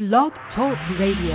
Blog Talk Radio.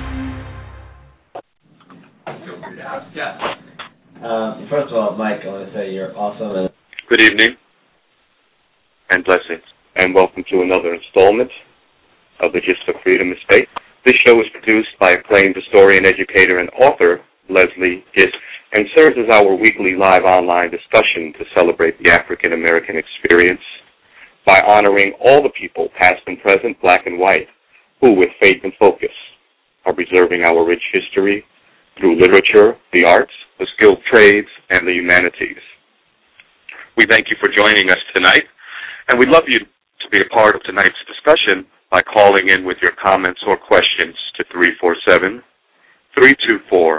Feel free to ask. Yes. First of all, Mike, I want to say you're awesome. Good evening and blessings, and welcome to another installment of the Gist of Freedom Estate. This show is produced by acclaimed historian, educator, and author Leslie Gist, and serves as our weekly live online discussion to celebrate the African American experience by honoring all the people, past and present, black and white, who, with faith and focus, are preserving our rich history through literature, the arts, the skilled trades, and the humanities. We thank you for joining us tonight, and we'd love you to be a part of tonight's discussion by calling in with your comments or questions to 347-324-5552.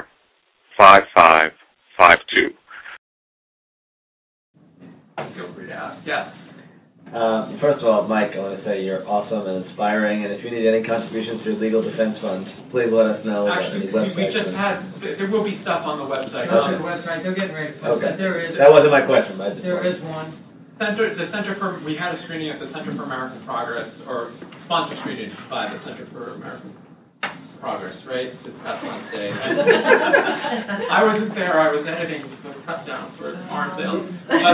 Feel free to ask. Yes. First of all, Mike, I want to say you're awesome and inspiring, and if you need any contributions to your legal defense fund, please let us know. Actually, we just had, there will be stuff on the website. Okay. On the website, they're getting ready to post Okay. it. There is. That wasn't my question. There is one. We had a screening at the Center for American Progress, or sponsored screening by the Center for American Progress, right? This past Wednesday. I wasn't there. I was editing the cut down for arm sales.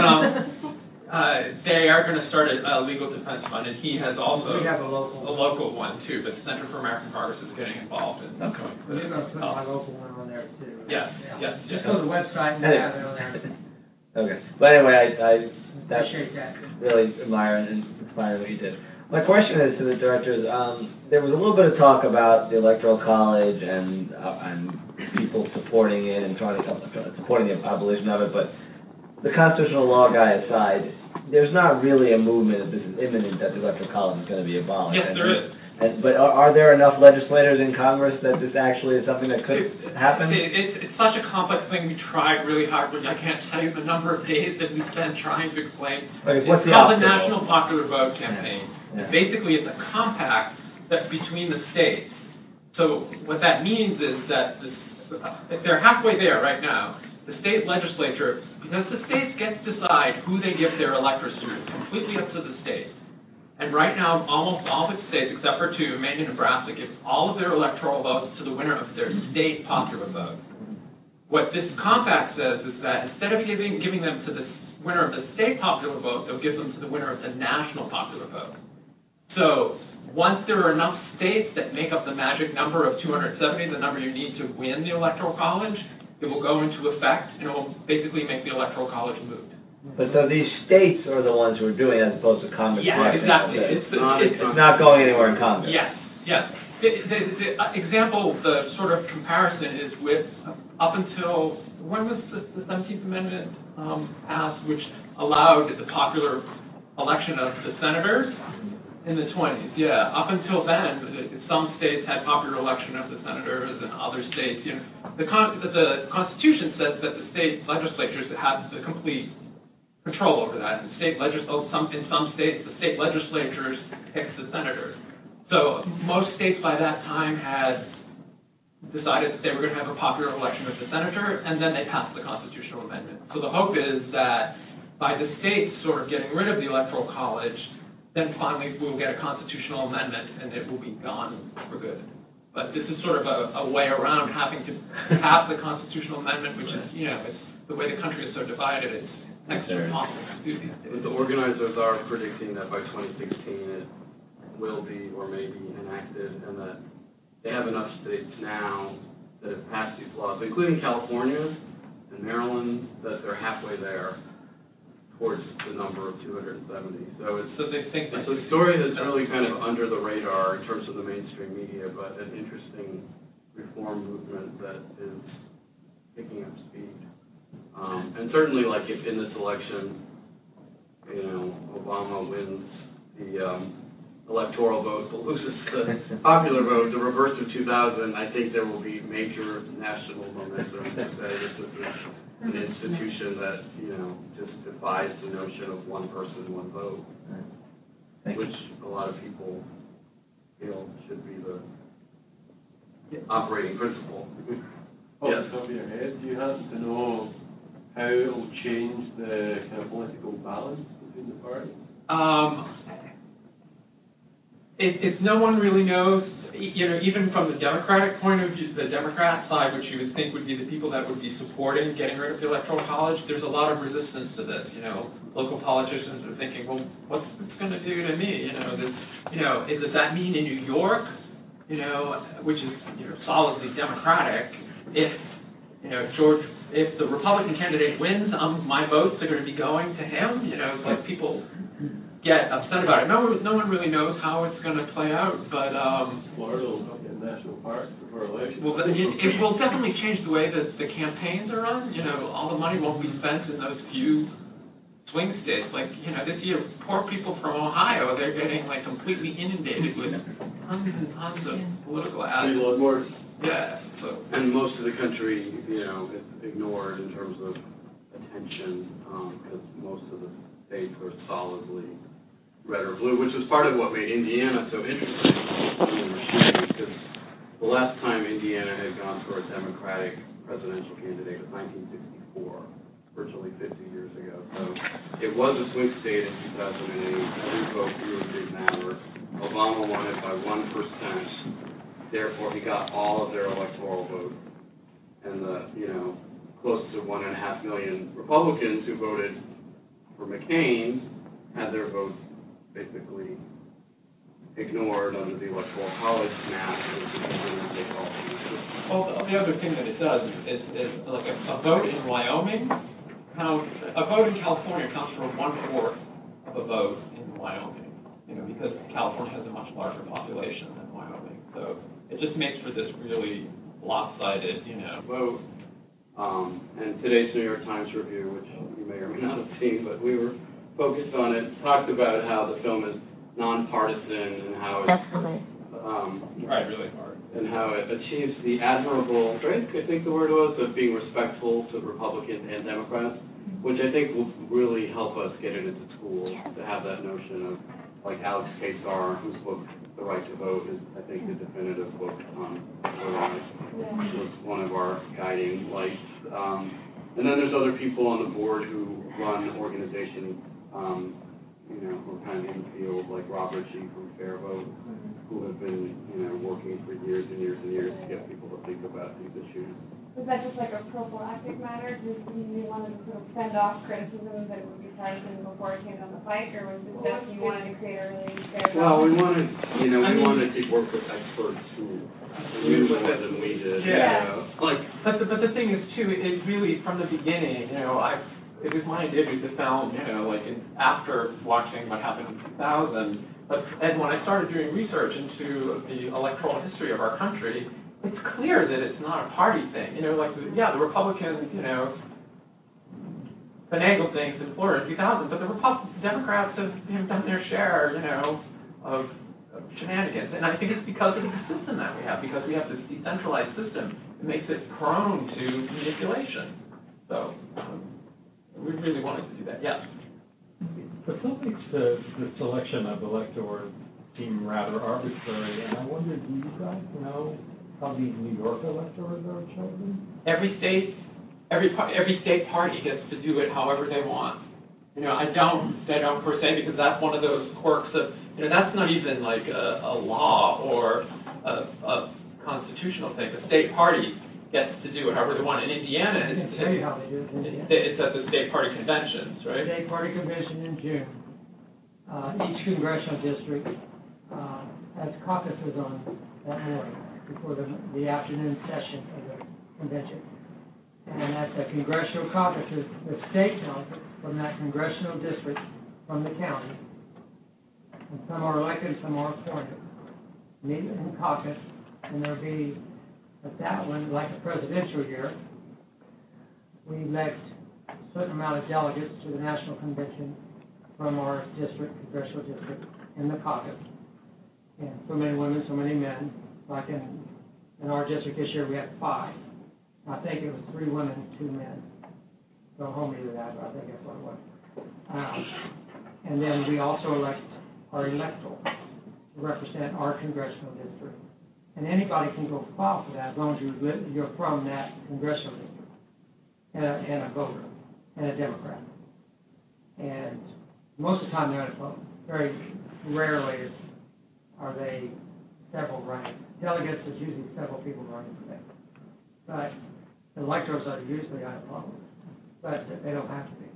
But they are going to start a legal defense fund, and he has also We have a local one too. But the Center for American Progress is getting involved in. Okay. We're going to put my local one on there too. Yes. Just go to the website and have it on there. Okay. But anyway, I Appreciate that. really admire and inspire what you did. My question is to the directors. There was a little bit of talk about the Electoral College and people supporting it and supporting the abolition of it, but the constitutional law guy aside, there's not really a movement that this is imminent that the Electoral College is going to be abolished. Yes, there is. But are there enough legislators in Congress that this actually is something that could happen? It's such a complex thing. We tried really hard, but I can't tell you the number of days that we spent trying to explain. Okay, what's it's the called the obstacle? National Popular Vote Campaign. Yeah. Basically, it's a compact that between the states. So what that means is that they're halfway there right now. The state legislature, because the states get to decide who they give their electors to, it's completely up to the state. And right now, almost all the states, except for two, Maine and Nebraska, give all of their electoral votes to the winner of their state popular vote. What this compact says is that instead of giving them to the winner of the state popular vote, they'll give them to the winner of the national popular vote. So once there are enough states that make up the magic number of 270, the number you need to win the Electoral College, it will go into effect, and it will basically make the Electoral College moot. But so these states are the ones who are doing it as opposed to Congress. Yeah, exactly. It's not going anywhere in Congress. Yes. The example, the sort of comparison is with up until, when was the 17th Amendment passed, which allowed the popular election of the senators? In the 20s, yeah. Up until then, some states had popular election of the senators, and other states, the Constitution says that the state legislatures have the complete control over that. In some states, the state legislatures picks the senators. So most states by that time had decided that they were going to have a popular election of the senator, and then they passed the constitutional amendment. So the hope is that by the states sort of getting rid of the Electoral College, then finally we'll get a constitutional amendment, and it will be gone for good. But this is sort of a way around having to pass the constitutional amendment, which is, it's the way the country is so divided, it's next to impossible to do these days. The organizers are predicting that by 2016 it will be or may be enacted, and that they have enough states now that have passed these laws, including California and Maryland, that they're halfway there towards the number of 270. So they think it's a story that's really kind of under the radar in terms of the mainstream media, but an interesting reform movement that is picking up speed. And certainly, like if in this election, Obama wins the electoral vote, but loses the popular vote, the reverse of 2000, I think there will be major national momentum to say this is an institution that, just defies the notion of one person, one vote, which a lot of people feel should be the operating principle. Yes. Top of your head, do you happen to know how it will change the kind of political balance between the parties? If no one really knows even from the Democratic point of view, the Democrat side, which you would think would be the people that would be supporting getting rid of the Electoral College, there's a lot of resistance to this. Local politicians are thinking, well, what's this going to do to me? Does that mean in New York, which is solidly Democratic, if if the Republican candidate wins, my votes are going to be going to him. It's like people get upset about it. No one really knows how it's going to play out, but Florida will not get national parks before election. well, it will definitely change the way that the campaigns are run. All the money won't be spent in those few swing states. Like, this year, poor people from Ohio, they're getting like completely inundated with tons and tons of political ads. More. Yeah. So. And most of the country, is ignored in terms of attention, because most of the states are solidly red or blue, which is part of what made Indiana so interesting because the last time Indiana had gone for a Democratic presidential candidate was 1964, virtually 50 years ago. So it was a swing state in 2008. Every vote grew a big matter. Obama won it by 1%. Therefore, he got all of their electoral votes. And close to 1.5 million Republicans who voted for McCain had their votes basically ignored under the Electoral College map. Well, the other thing that it does is like a vote in Wyoming a vote in California counts for 1/4 of a vote in Wyoming, because California has a much larger population than Wyoming. So it just makes for this really lopsided, vote. And today's New York Times review, which you may or may not have seen, but we were focused on it, talked about how the film is nonpartisan and how it's really hard, and how it achieves the admirable, right? I think the word was, of being respectful to Republicans and Democrats, which I think will really help us get it into schools to have that notion of, like Alex Kasar, whose book The Right to Vote is, I think, the definitive book on voting, was one of our guiding lights. And then there's other people on the board who run organizations, who are kind of in the field, like Robert G. from Fair Vote, who have been, working for years and years and years to get people to think about these issues. Was that just like a prophylactic matter? Did you want to sort of fend off criticism that it would be partisan before it came down the fight, or was it just you wanted to create a really fair Well, we wanted, wanted to work with experts who knew more than we did. Yeah. But the thing is too, it really from the beginning, it was my idea to film, after watching what happened in 2000. And when I started doing research into the electoral history of our country, it's clear that it's not a party thing. The Republicans, finagled things in Florida in 2000, but the Democrats have done their share, of shenanigans. And I think it's because of the system that we have, because we have this decentralized system. It makes it prone to manipulation. So we really wanted to do that, yes. But that makes the selection of electors seem rather arbitrary, and I wonder, do you guys know how these New York electors are chosen? Every state party gets to do it however they want. I don't per se, because that's one of those quirks of, that's not even like a law or a constitutional thing. The state party gets to do it however they want. In Indiana, I can tell you how they do it. It's at the state party conventions, right? State party convention in June. Each congressional district has caucuses on that morning before the afternoon session of the convention. And at the congressional caucuses, the state delegates from that congressional district from the county, and some are elected, some are appointed, meet in caucus, and there'll be at that one, like a presidential year, we elect a certain amount of delegates to the national convention from our district, congressional district, in the caucus. And so many women, so many men. Like in our district this year, we had 5. I think it was 3 women, 2 men. Don't hold me to that, but I think that's what it was. And then we also elect our electoral to represent our congressional district. And anybody can go file for that as long as you're from that congressional district and a voter and a Democrat. And most of the time they're unopposed. Very rarely are they several running. delegates is usually several people running for that. But the electors are usually out of problem, but they don't have to be.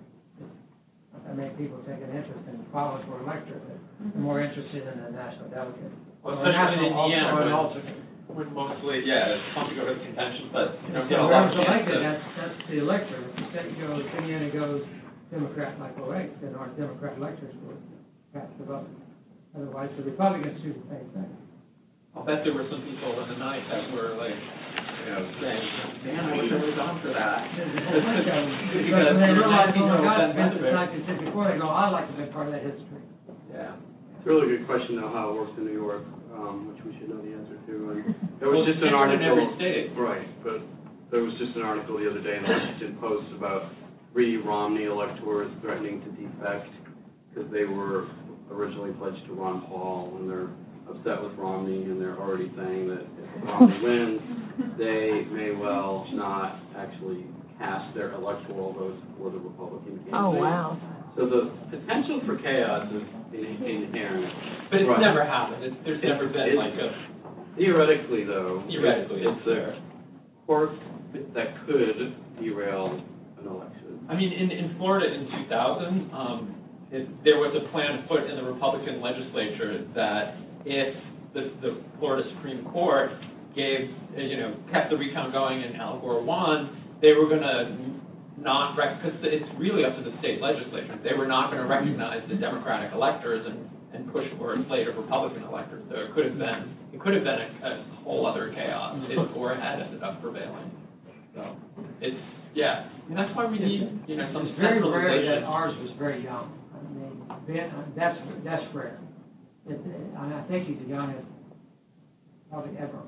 I mean, people take an interest in following for electors, they're more interested in the national delegate. Well, Or especially in national Indiana, or an when- alternate. Would mostly, it's fun to go to the convention, but, you know, So get a lot whoever's of chance elected, to. that's the elector. If the state goes, Indiana goes Democrat like 08, then our Democrat electors would cast the vote. Otherwise, the Republicans do the same thing. I'll bet there were some people in the night that were like, you know, saying, man, I wish I would have gone for that. There's a whole bunch of them. Because But when they there realize, might be oh no my God, benefit. since 1964, they go, I'd like to be part of that history. Yeah. It's a really good question, though, how it works in New York, which we should know the answer to. And there was Well, just an it's different in article. every state. Right, but there was just an article the other day in the Washington Post about 3 Romney electors threatening to defect because they were originally pledged to Ron Paul, and they're upset with Romney, and they're already saying that if Romney wins, they may well not actually cast their electoral votes for the Republican candidate. Oh, wow. So the potential for chaos is inherent. But it's Right. never happened. There's never been like a, Theoretically, though, theoretically, it's there. quirk that could derail an election. I mean, in Florida in 2000, there was a plan put in the Republican legislature that if the Florida Supreme Court kept the recount going and Al Gore won, they were going to not, because it's really up to the state legislature, they were not going to recognize the Democratic electors and push for a slate of Republican electors. So it could have been a whole other chaos if Gore had ended up prevailing. So it's, and that's why we need, some It's very rare that centralization. ours was very young. I mean, that's rare. And I think he's the youngest probably ever.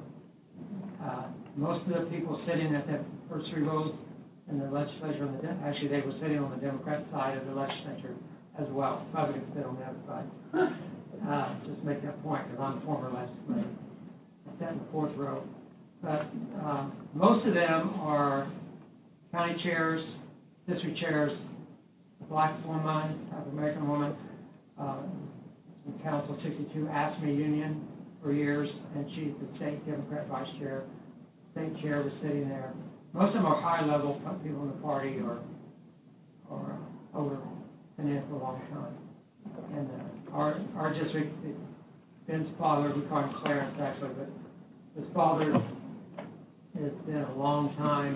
Most of the people sitting at that first 3 rows in the legislature, actually they were sitting on the Democrat side of the legislature as well. Republicans sit on the other side. Just make that point, because I'm a former legislator. I sat in the 4th row. But most of them are county chairs, district chairs, black woman, African American woman, Council 62 ASME union for years, and she's the state Democrat vice chair. State chair was sitting there. Most of them are high-level people in the party or older, been in for a long time. And our district, Ben's father, we call him Clarence actually, but his father has been a long time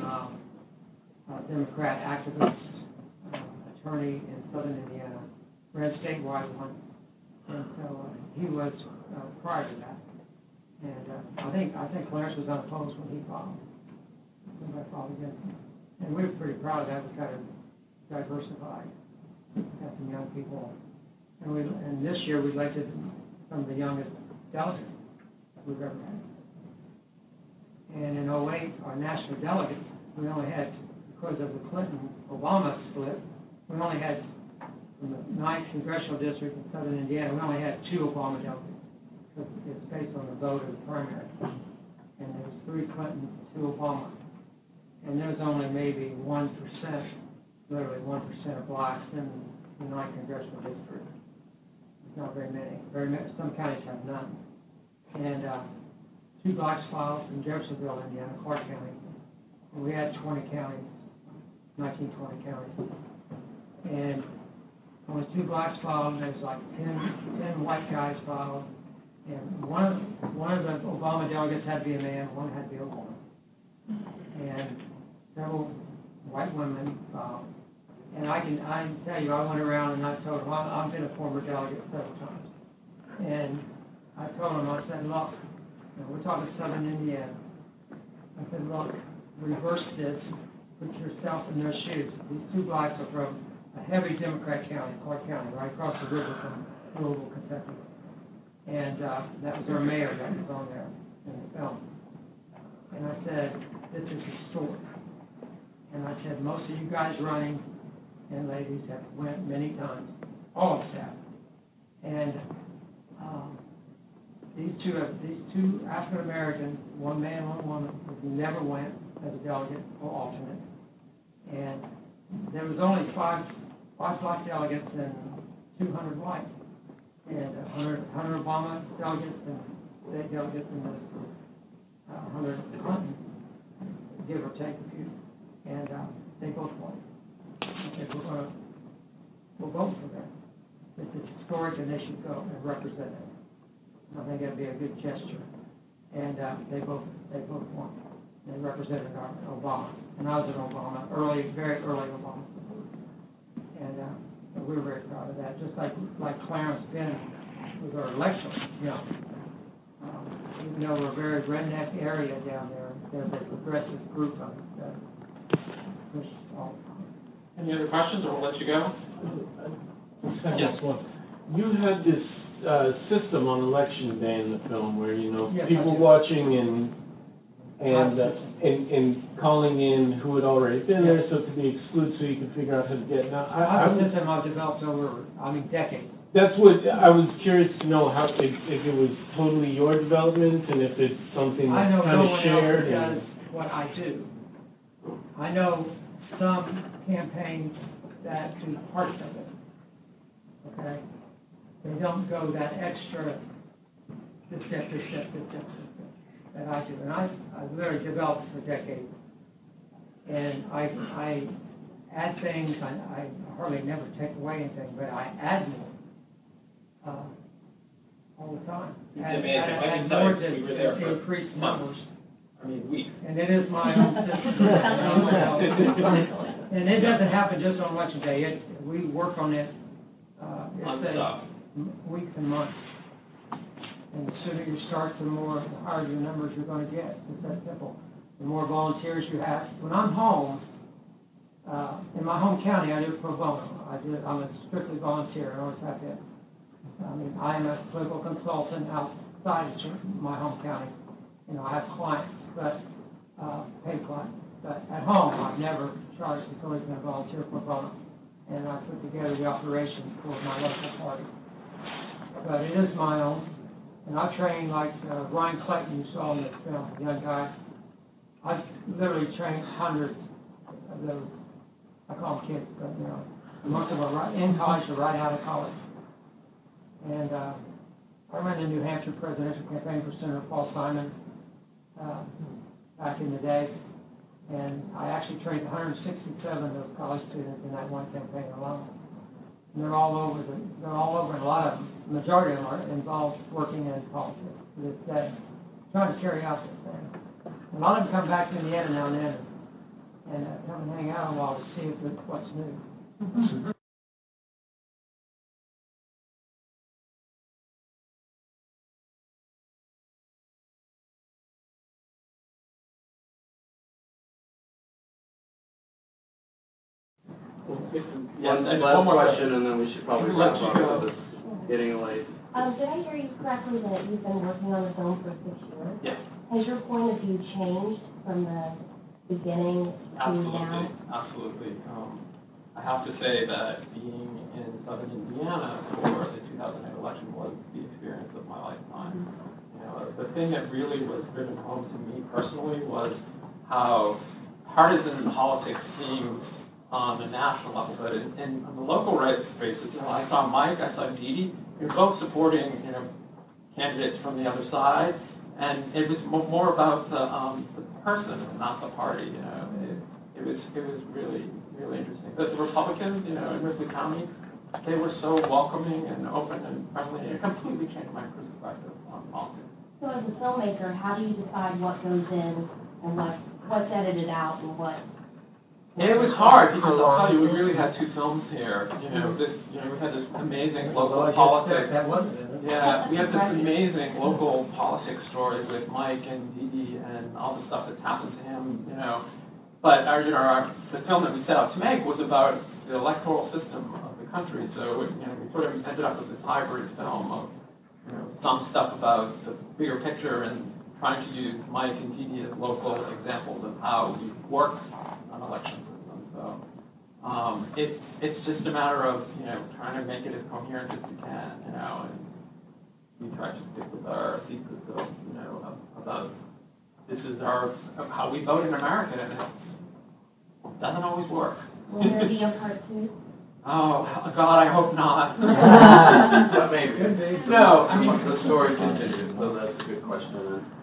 Democrat activist, attorney in southern Indiana, ran statewide once, and so he was prior to that. And I think Clarence was unopposed when he filed. Somebody filed against him, and we were pretty proud of that. We kind of diversified, got some young people, and this year we elected some of the youngest delegates we've ever had. And in 08, our national delegates, we only had, because of the Clinton-Obama split, we only had, from the 9th Congressional District in southern Indiana, we only had 2 Obama delegates. Because it's based on the vote of the primary. And there was 3 Clinton, 2 Obama. And there's only maybe 1%, literally 1% of blacks in the 9th Congressional District. It's not very many. Some counties have none. And 2 blacks filed in Jeffersonville, Indiana, Clark County. And we had 20 counties, 1920 counties. And only 2 blacks filed, and there was like 10 white guys filed. And one of the Obama delegates had to be a man, one had to be a woman. And several white women filed. And I can tell you, I went around and I told them, I've been a former delegate several times. And I told them, I said, look, we're talking southern Indiana. I said, look, reverse this, put yourself in their shoes. These 2 blacks are from a heavy Democrat county, Clark County, right across the river from Louisville, Kentucky. And that was our mayor that was on there in the film. And I said, this is historic. And I said, most of you guys running and ladies have went many times. All of us have. And these two African Americans, 1 man, 1 woman, never went as a delegate or alternate. And there was only five black delegates and 200 white. And 100 Obama delegates and state delegates, and Hunter Clinton, give or take a few, and they both won. Okay, we'll vote for them. It's historic, and they should go and represent it. I think that'd be a good gesture. And they both won. They represented Obama, and I was an Obama, very early Obama supporter. And we were very proud of that. Just like Clarence Penn was our elector, even though we're a very redneck area down there, there's a progressive group of it that pushes all the time. Any other questions, or we'll let you go? Yes. You had this system on election day in the film where Yes, people watching and calling in who had already been there, so it could be excluded, so you can figure out how to get. Now, I have a system I've developed over, decades. That's what I was curious to know, how if it was totally your development and if it's something I that's know kind no of one shared. else does what I do. I know some campaigns that do parts of it. Okay? They don't go that extra this step that I do. And I've literally developed for decades. And I add things, I hardly never take away anything, but I add more all the time. It's amazing. I can tell you, we were there for increase months. numbers. Weeks. And it is my own system. And it doesn't happen just on election day. We work on it, weeks and months. And the sooner you start, the higher your numbers you're going to get. It's that simple. The more volunteers you have. When I'm home, in my home county, I do pro bono. I'm a strictly volunteer. I always have to. I am a political consultant outside of my home county. I have clients, but paid clients. But at home, I've never charged. It's always been a volunteer pro bono. And I put together the operations for my local party. But it is my own. And I train like Ryan Clayton, you saw in the film, the young guy. I've literally trained hundreds of those. I call them kids, but most of them are in college or right out of college. And I ran the New Hampshire presidential campaign for Senator Paul Simon back in the day. And I actually trained 167 of those college students in that one campaign alone. And they're all over, and a lot of them, the majority of them are involved working in politics to this day, trying to carry out this thing. A lot of them come back to Indiana now and then and come and hang out a while to see what's new. Mm-hmm. One more question, and then we should probably wrap up because it's getting late. Did I hear you correctly that you've been working on the film for 6 years? Yes. Has your point of view changed from the beginning to now? Absolutely. I have to say that being in southern Indiana for the 2008 election was the experience of my lifetime. The thing that really was driven home to me personally was how partisan politics seemed on the national level, but in the local races, I saw Mike, I saw Dee Dee. They were both supporting, candidates from the other side, and it was more about the person, not the party. It was really, really interesting. But the Republicans, in Ripley County, they were so welcoming and open and friendly. It completely changed my perspective on politics. So as a filmmaker, how do you decide what goes in and what's edited out and what? It was hard because I'll tell you, we really had two films here. We had this amazing local politics. Yeah, we had this amazing local politics story with Mike and Dee Dee and all the stuff that's happened to him. But the film that we set out to make was about the electoral system of the country. So we sort of ended up with this hybrid film of some stuff about the bigger picture and trying to use Mike and Dee Dee as local examples of how we work on election system. So it's just a matter of trying to make it as coherent as we can, and we try to stick with our thesis of about this is how we vote in America, and it doesn't always work. Will there be a part 2? Oh God, I hope not. But maybe. No, I mean the story continues, so that's a good question.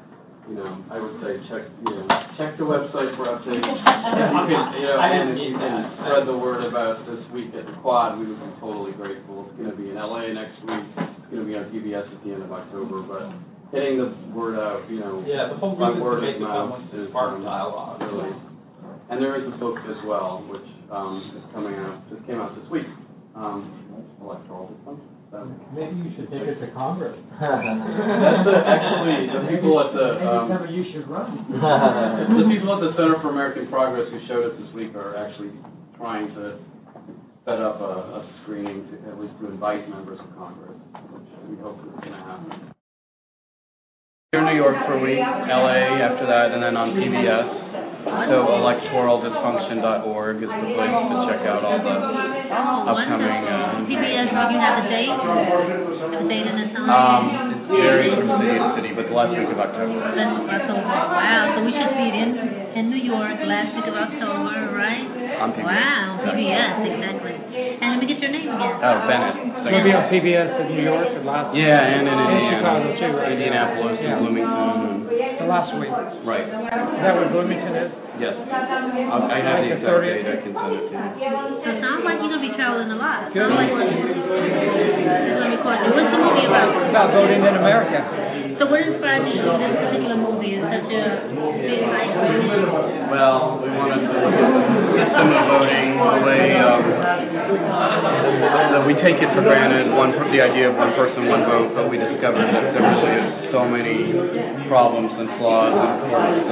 I would say check the website for updates. And if you can spread the word about this week at the Quad, we would be totally grateful. It's going to be in LA next week. It's going to be on PBS at the end of October, but getting the word out, Yeah, the whole by reason to word make of the mouth film was to is spark dialogue. really. And there is a book as well, which is coming out, just came out this week, Electoral Dysfunction. So. Maybe you should take it to Congress. Actually, the people at the Maybe you should run. the people at the Center for American Progress who showed it this week are actually trying to set up a screening, at least to invite members of Congress, which we hope is going to happen. Here in New York for a week, LA after that, and then on PBS. So electoraldysfunction.org is the place to check out all the upcoming. PBS, do you have a date? A date and a time? It varies from city to city, but the last week of October. October. Wow. So we should see it in New York last week of October, right? On PBS. Wow. PBS, exactly. And let me get your name again. Oh, Bennett. We'll be on PBS in New York the last. Yeah, and in Indiana. Chicago too, right? Indianapolis and Bloomington. The last week. Right. Is that where Bloomington is? Yes. I have the exact date. I can send it to you. So it sounds like you're going to be traveling a lot. Good. Sounds like you're going to be quite. What's the movie about? About voting in America. So what inspired you to do this particular movie? Is such a big hype? Well, we wanted to look at the system of voting, the way that we take it for granted, the idea of one person, one vote, but we discovered that there really is so many problems and flaws and quirks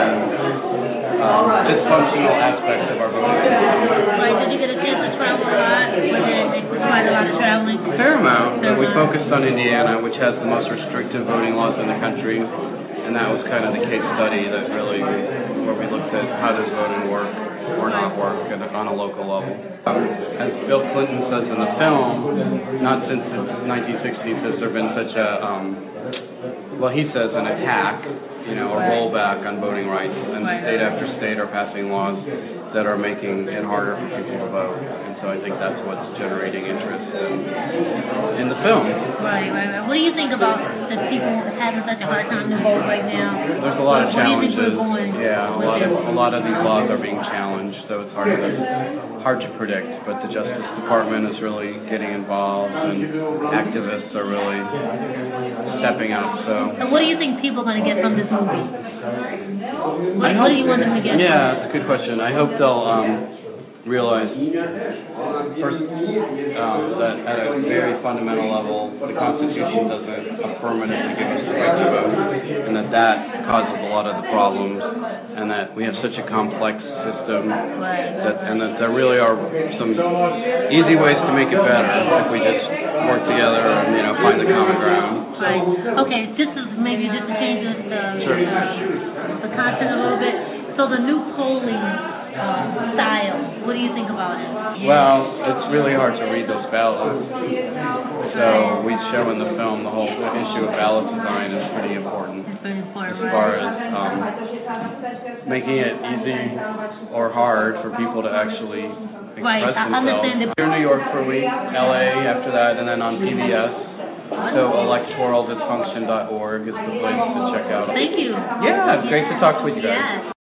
and dysfunctional aspects of our voting system. Right, did you get a chance to travel a lot? Was it quite a lot of traveling? A fair amount. We focused on Indiana, which has the most restrictive voting laws in the country, and that was kind of the case study that really, where we looked at how does voting work or not work on a local level. As Bill Clinton says in the film, not since the 1960s has there been such a, he says an attack, a rollback on voting rights, and state after state are passing laws that are making it harder for people to vote. And so I think that's what's generating interest in the film. Right. What do you think about that people having such a hard time to vote right now? There's a lot of challenges. What do you think we're going? Yeah, a lot of these laws are being challenged, so it's hard to predict. But the Justice Department is really getting involved, and activists are really stepping up. So what do you think people are going to get from this movie? What do you want them to get? Yeah, that's a good question. I hope they'll realize first that at a very fundamental level, the Constitution doesn't affirmatively give us the right to vote, and that causes a lot of the problems, and that we have such a complex system, and that there really are some easy ways to make it better if we just work together and find the common ground. Right. Okay. This is maybe just to change the content a little bit. So the new polling style, what do you think about it? Well, it's really hard to read those ballots. So we show in the film the whole issue of ballot design is pretty important. It's very important, as far as making it easy or hard for people to actually express themselves. Here in New York for a week, LA after that, and then on PBS. So electoraldysfunction.org is the place to check out. Thank you. Yeah, it's great to talk with you guys. Yes.